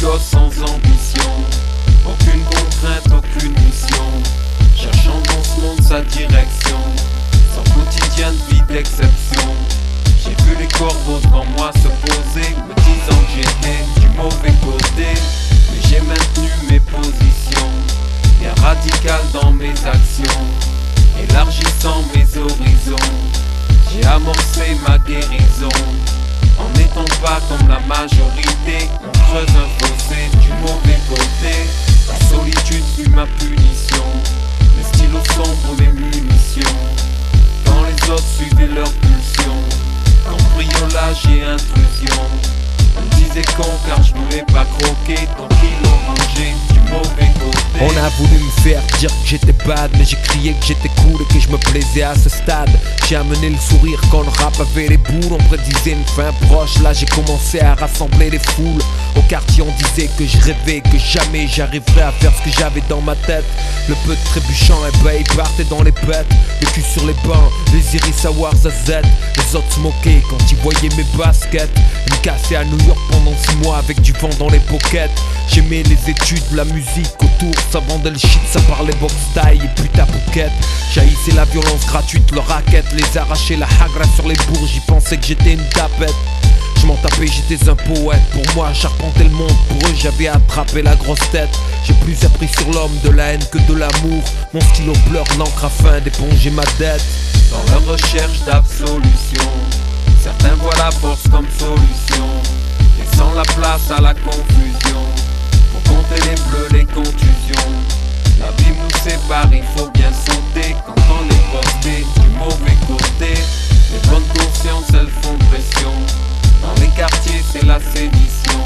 gosse sans ambition, aucune contrainte, aucune mission, cherchant dans ce monde sa direction, son quotidien de vie d'exception. J'ai vu les corbeaux devant moi se poser, me disant que j'étais du mauvais côté, mais j'ai maintenu mes positions, bien radical dans mes actions, élargissant mes horizons. J'ai amorcé ma guérison, en n'étant pas comme la majorité, on creuse un fossé du mauvais côté. La solitude fut ma punition, mes stylos sombres, mes munitions, quand les autres suivaient leur pulsion, cambriolage et intrusion. On me disait con car je voulais pas croquer, donc ils l'ont mangé du mauvais côté. On a voulu me faire dire que j'étais bad, mais j'ai crié que j'étais cool et que je me plaisais à ce stade. J'ai amené le sourire quand le rap avait les boules, on prédisait une fin proche. Là j'ai commencé à rassembler les foules. Au quartier on disait que je rêvais, que jamais j'arriverais à faire ce que j'avais dans ma tête. Le peu de trébuchant, et ben il partait dans les pètes. Le cul sur les bancs, les iris à Z. Les autres se moquaient quand ils voyaient mes baskets. Ils me cassaient à New York pendant 6 mois avec du vent dans les pockets. J'aimais les études, la musique autour, ça vendait le shit, ça parlait box taille et putain bouquette. J'haïssais la violence gratuite, le racket, les arracher, la hagra sur les bourges, j'y pensais que j'étais une tapette. Je m'en tapais, j'étais un poète, pour moi j'arpentais le monde, pour eux j'avais attrapé la grosse tête. J'ai plus appris sur l'homme de la haine que de l'amour, mon stylo pleure l'encre afin d'éponger ma dette. Dans leur recherche d'absolution, certains voient la force comme solution, laissant la place à la confusion, pour compter les bleus, les contusions. L'abîme nous sépare, il faut bien sauter quand on est posté du mauvais côté. Les bonnes consciences, elles font pression, dans les quartiers c'est la sédition.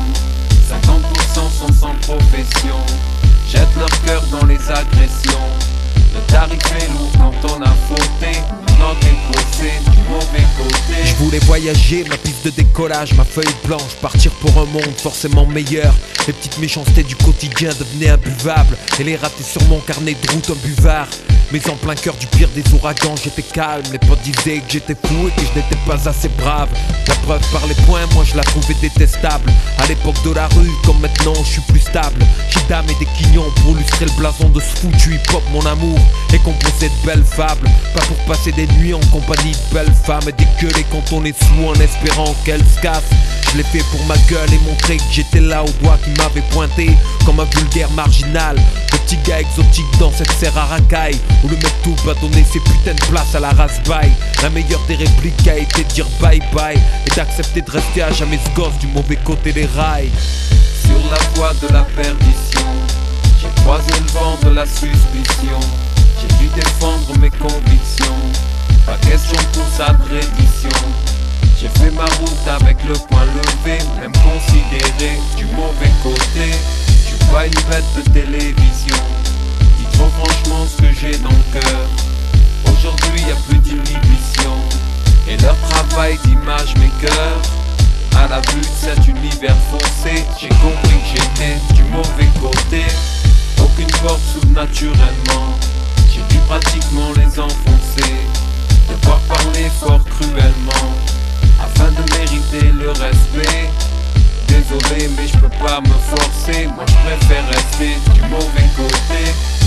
50% sont sans profession, jettent leur cœur dans les agressions. Le tarif est lourd quand on a fauté, notre est posé du mauvais côté. Je voulais voyager, ma piste de décollage, ma feuille blanche, partir pour un monde forcément meilleur. Les petites méchancetés du quotidien devenaient imbuvables, et les ratés sur mon carnet de route un buvard. Mais en plein cœur du pire des ouragans, j'étais calme. Les potes disaient que j'étais fou et que je n'étais pas assez brave. La preuve par les points, moi je la trouvais détestable. À l'époque de la rue, comme maintenant je suis plus stable. J'ai damé des quignons pour illustrer le blason de ce foutu hip-hop. Mon amour est composé de belles fables, pas pour passer des nuits en compagnie de belles femmes et dégueuler quand on est sous en espérant qu'elles se cassent. Je l'ai fait pour ma gueule et montrer que j'étais là au doigt qui m'avait pointé comme un vulgaire marginal. Le petit gars exotique dans cette serre à racaille, où le mec tout va donner ses putains de place à la race-baille. La meilleure des répliques a été de dire bye bye et d'accepter de rester à jamais ce gosse du mauvais côté des rails. Sur la voie de la perdition, j'ai croisé le vent de la suspicion. J'ai dû défendre mes convictions, pas question pour sa prédiction. J'ai fait ma route avec le poing levé, même considéré du mauvais côté. Je suis pas une bête de télévision, dis trop franchement ce que j'ai dans le cœur. Aujourd'hui y a plus d'inhibition, et leur travail d'image m'écœure. À la vue de cet univers faussé, j'ai compris que j'étais du mauvais côté. Aucune porte s'ouvre naturellement, j'ai dû pratiquement les enfoncer. Devoir parler fort cruellement, afin de mériter le respect. Désolé mais je peux pas me forcer, moi je préfère rester du mauvais côté.